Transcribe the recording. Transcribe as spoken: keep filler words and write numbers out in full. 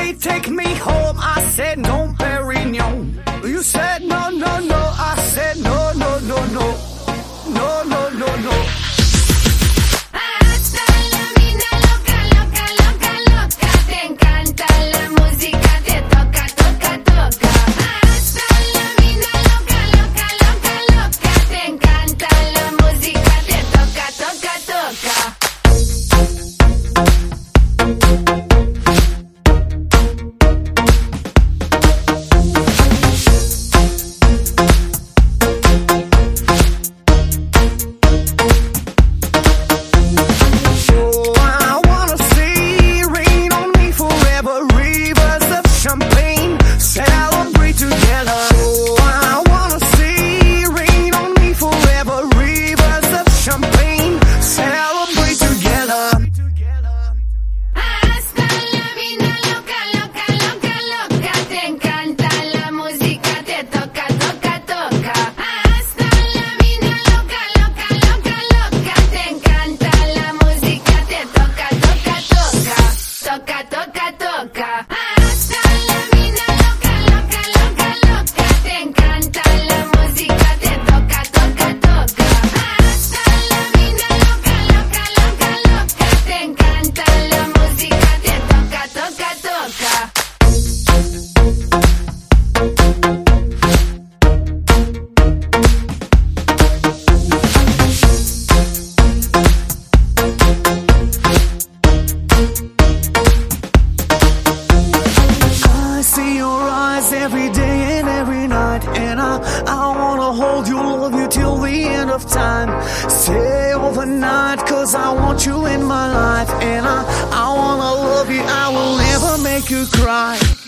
say take me home, I said no, Perignon. You said no, no, no, I said no, no, no, no, no, no, no, no. Hasta la mina loca, loca, loca, loca. Te encanta la música, te toca, toca, toca. Hasta la mina loca, loca, loca, loca. Te encanta la música, te toca, toca, toca. Toca, toca, toca. Hasta la mina loca, loca, loca, loca. Te encanta la música, te toca, toca, toca. Hasta la mina loca, loca, loca, loca. Te encanta la música, te toca, toca, toca. Every day and every night, and I, I wanna hold you, love you till the end of time. Stay overnight, cause I want you in my life, and I, I wanna love you, I will never make you cry.